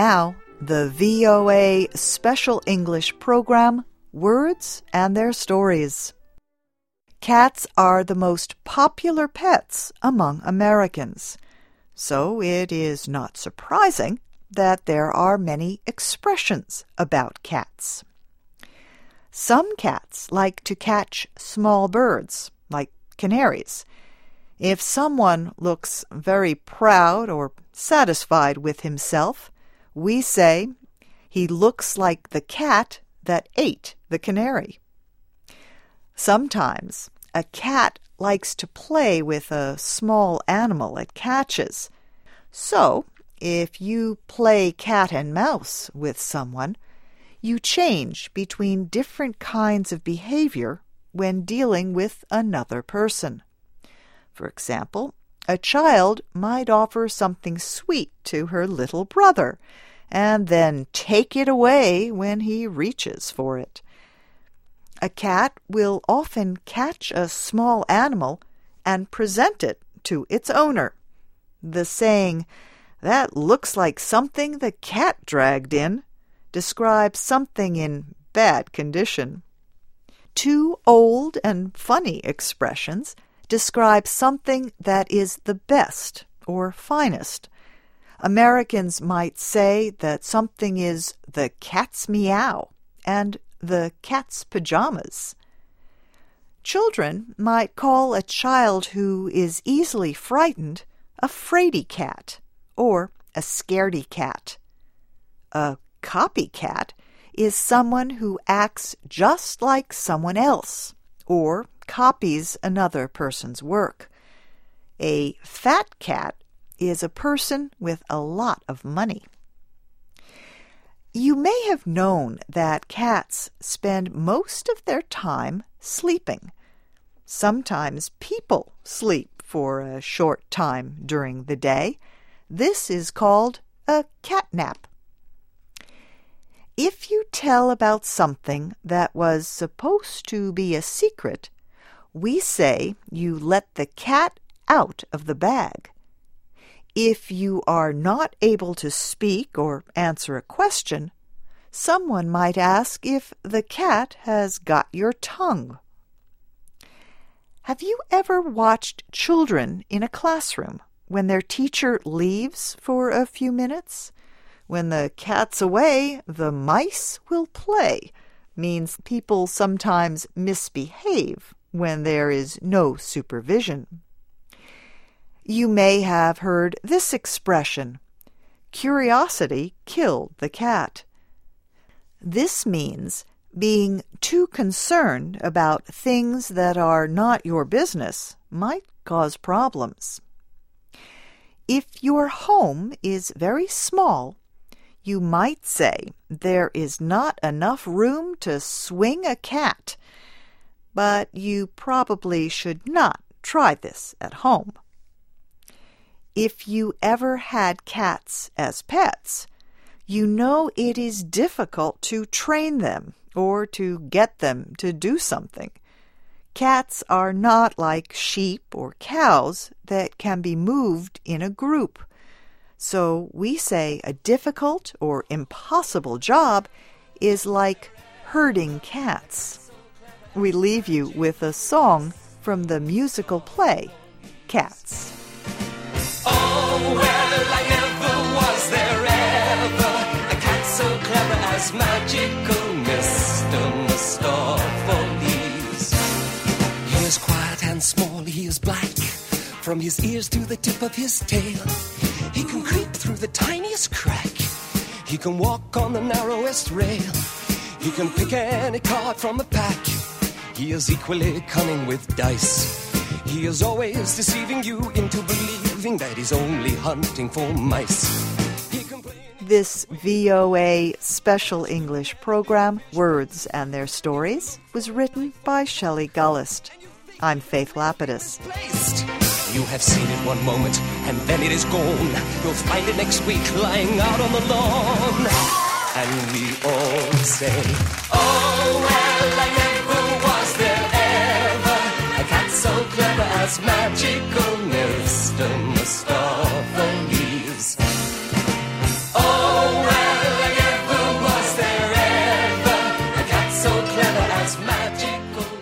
now, the VOA Special English program, Words and Their Stories. Cats are the most popular pets among Americans, so it is not surprising that there are many expressions about cats. Some cats like to catch small birds, like canaries. If someone looks very proud or satisfied with himself, we say, "He looks like the cat that ate the canary." Sometimes a cat likes to play with a small animal it catches. So, if you play cat and mouse with someone, you change between different kinds of behavior when dealing with another person. For example, a child might offer something sweet to her little brother and then take it away when he reaches for it. A cat will often catch a small animal and present it to its owner. The saying, "That looks like something the cat dragged in," describes something in bad condition. Two old and funny expressions describe something that is the best or finest. Americans might say that something is the cat's meow and the cat's pajamas. Children might call a child who is easily frightened a fraidy cat or a scaredy cat. A copycat is someone who acts just like someone else or copies another person's work. A fat cat is a person with a lot of money. You may have known that cats spend most of their time sleeping. Sometimes people sleep for a short time during the day. This is called a cat nap. If you tell about something that was supposed to be a secret, we say you let the cat out of the bag. If you are not able to speak or answer a question, someone might ask if the cat has got your tongue. Have you ever watched children in a classroom when their teacher leaves for a few minutes? When the cat's away, the mice will play. Means people sometimes misbehave when there is no supervision. You may have heard this expression, "Curiosity killed the cat." This means being too concerned about things that are not your business might cause problems. If your home is very small, you might say there is not enough room to swing a cat, but you probably should not try this at home. If you ever had cats as pets, you know it is difficult to train them or to get them to do something. Cats are not like sheep or cows that can be moved in a group. So we say a difficult or impossible job is like herding cats. We leave you with a song from the musical play, Cats. Oh, well, I never was there ever a cat so clever as magical Mr. Mistopheles. He is quiet and small, he is black, from his ears to the tip of his tail. He can creep through the tiniest crack. He can walk on the narrowest rail. He can pick any card from a pack. He is equally cunning with dice. He is always deceiving you into believing that he's only hunting for mice. This VOA Special English program, Words and Their Stories, was written by Shelley Gullist. I'm Faith Lapidus. You have seen it one moment, and then it is gone. You'll find it next week lying out on the lawn. And we all say, oh, well, I never was there ever a cat so clever as magical Mr. Mistopheles. Oh, well. together as magical